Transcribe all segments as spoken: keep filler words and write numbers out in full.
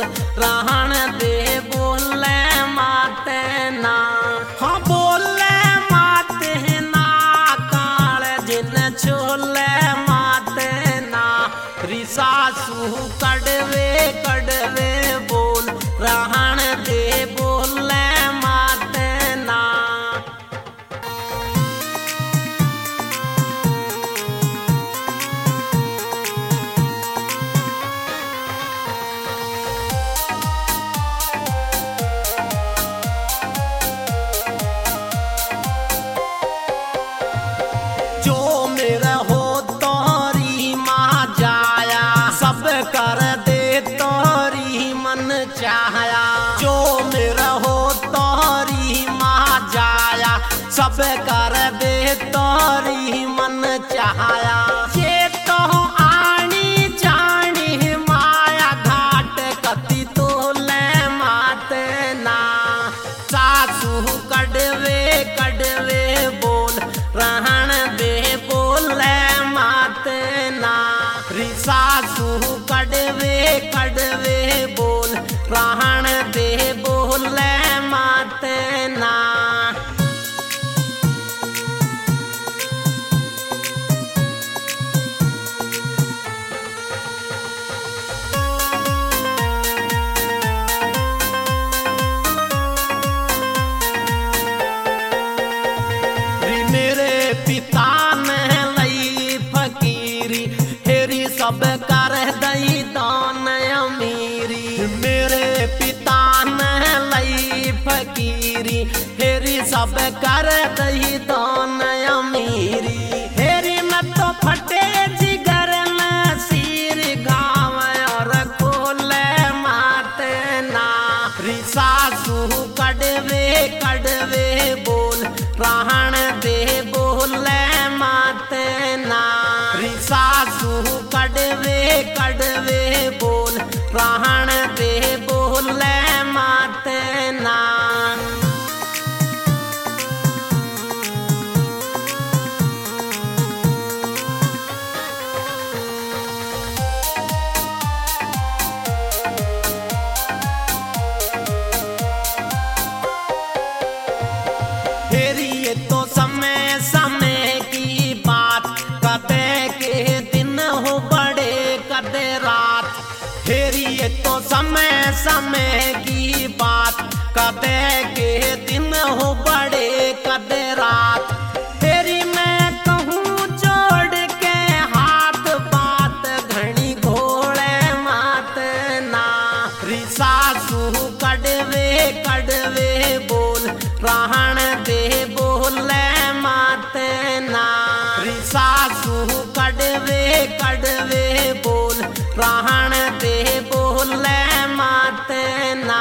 रहन दे बोले माते ना। हाँ बोले माते ना काल जिन छोले माते ना। रिसासू कड़वे कड़वे बोल रहन दे बोले माते ना। जो मेरा हो तोरी माँ जाया सब कर दे तोरी मन चाहया। जो मेरा हो तोरी माँ जाया सब कर दे तोरी मन चाहया। ये तो आनी जानी माया घाट कति तोले माते ना। सासू कड़वे कड़वे बोल रहन दे बोले माते ना। रिसासू कड़वे कड़वे बोल रहन दे बोले माते ना। पिता ने लई फकीरी हेरी सब कर दई दान अमीरी। मेरे पिता ने लई फकीरी हेरी सब कर दई दान अमीरी। हेरी न तो फटे जिगर में सिर गाँव और खोले माते ना। रिसासू कड़वे कड़वे बोल रहन दे बोले माते ना। रिसासू कड़वे कड़वे बोल रहन दे बोले माते ना। हेरी ये तो समय समय की बात कदे के दिन हो बड़े कदे रात। हेरी ये तो समय समय की बात कदे के दिन हो बड़े कदे रात। हेरी मैं कहूँ जोड़ के हाथ बात घनी घोड़े माते ना। रिसासू कड़वे कड़वे बोल रहन दे बोले माते ना। रिसासू कड़वे कड़वे बोल रहन दे बोले माते ना।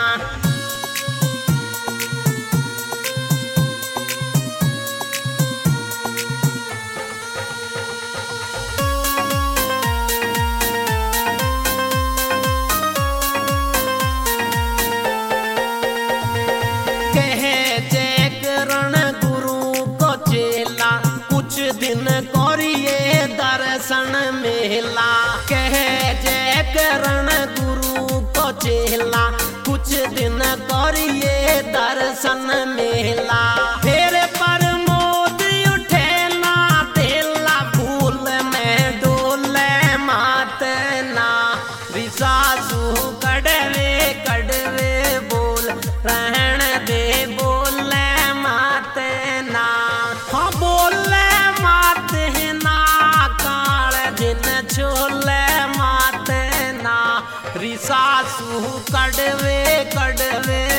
कुछ दिन करिए दर्शन मेला। कह जय करण गुरु को चेला कुछ दिन करिए दर्शन मेला। फिर पर मोद उठे ना देला फूल में डोले माते ना। रिसासू कड़वे कड़वे बोल रहन दे बोले माते ना। हाँ बोले माते ना काल जिन छोले माते ना। रिसासू कड़वे कड़वे